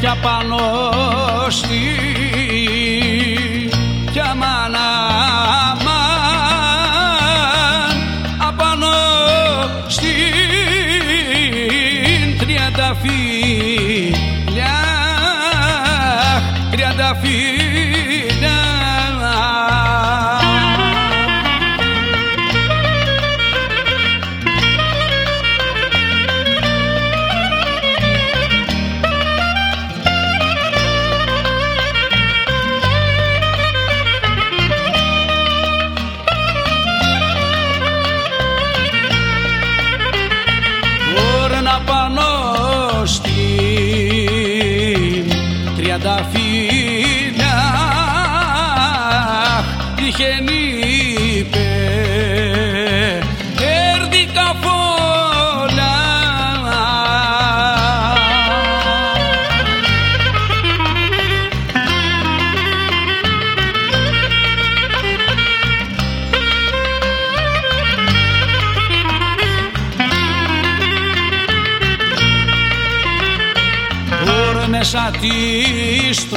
κι απάνω στη κι αμάν απάνω στην τριανταφύλια πάνω στην τριανταφύλια είχεν υπερδικά φόλα μέσα της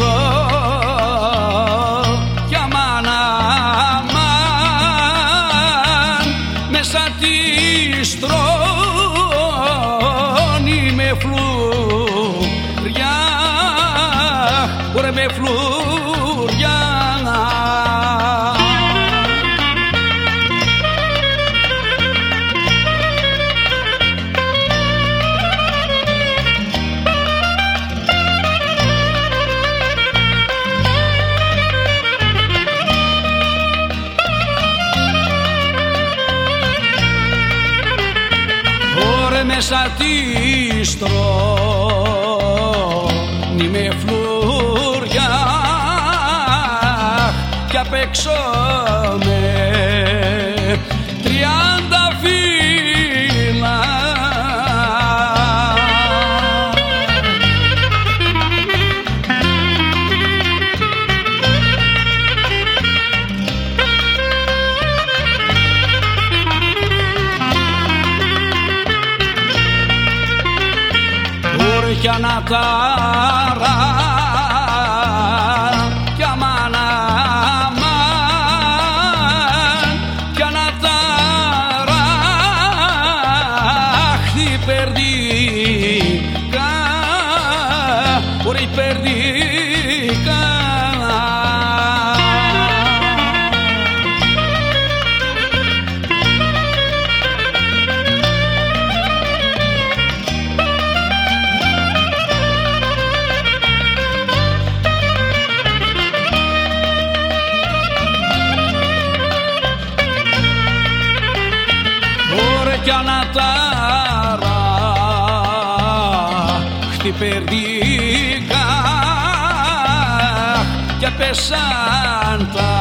κι αμάν μέσα της τρώνει με φλουριά με φλουριά μέσα της τρώνει με φλουριά κι απ' έξω με τριανταφύλλα. Κι ανατάρα κι αμάν κι ανατάρα υπερδικά υπερδικά κι ανατάρα χτυπερδίκα και πέσαν τα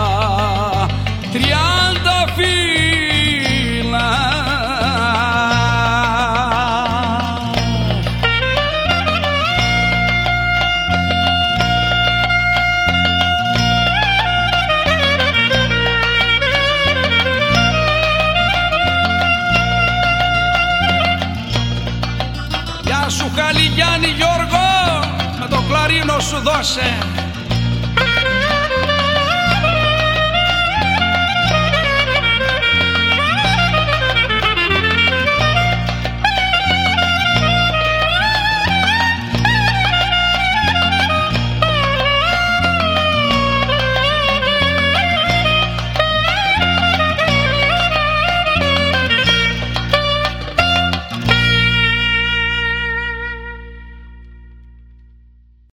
τριανταφύλλα. Γεια σου Χαλιγιάννη Γιώργο, με το κλαρίνο σου δώσε.